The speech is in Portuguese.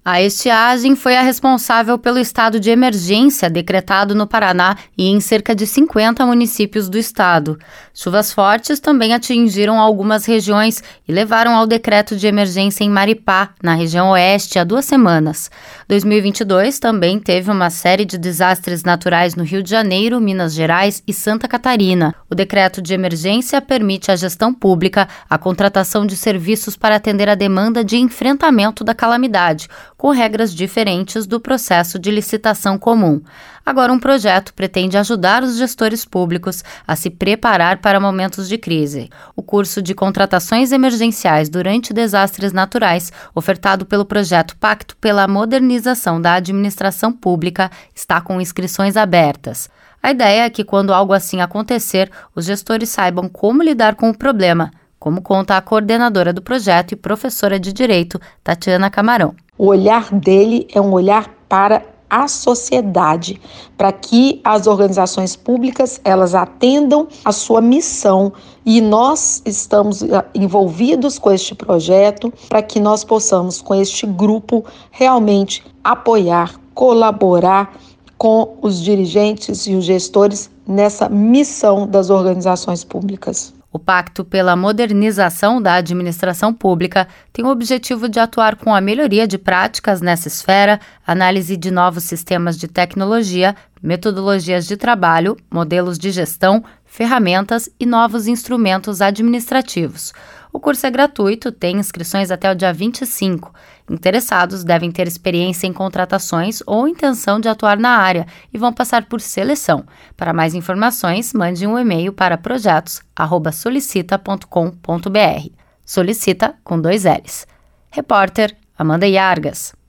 A estiagem foi a responsável pelo estado de emergência decretado no Paraná e em cerca de 50 municípios do estado. Chuvas fortes também atingiram algumas regiões e levaram ao decreto de emergência em Maripá, na região oeste, há 2 semanas. 2022 também teve uma série de desastres naturais no Rio de Janeiro, Minas Gerais e Santa Catarina. O decreto de emergência permite à gestão pública a contratação de serviços para atender a demanda de enfrentamento da calamidade, com regras diferentes do processo de licitação comum. Agora, um projeto pretende ajudar os gestores públicos a se preparar para momentos de crise. O curso de contratações emergenciais durante desastres naturais, ofertado pelo projeto Pacto pela Modernização da Administração Pública, está com inscrições abertas. A ideia é que, quando algo assim acontecer, os gestores saibam como lidar com o problema, como conta a coordenadora do projeto e professora de Direito, Tatiana Camarão. O olhar dele é um olhar para a sociedade, para que as organizações públicas elas atendam a sua missão, e nós estamos envolvidos com este projeto para que nós possamos, com este grupo, realmente apoiar, colaborar com os dirigentes e os gestores nessa missão das organizações públicas. O Pacto pela Modernização da Administração Pública tem o objetivo de atuar com a melhoria de práticas nessa esfera, análise de novos sistemas de tecnologia, metodologias de trabalho, modelos de gestão, ferramentas e novos instrumentos administrativos. O curso é gratuito, tem inscrições até o dia 25. Interessados devem ter experiência em contratações ou intenção de atuar na área e vão passar por seleção. Para mais informações, mande um e-mail para projetos@solicita.com.br. Solicita com 2 L's. Repórter Amanda Iargas.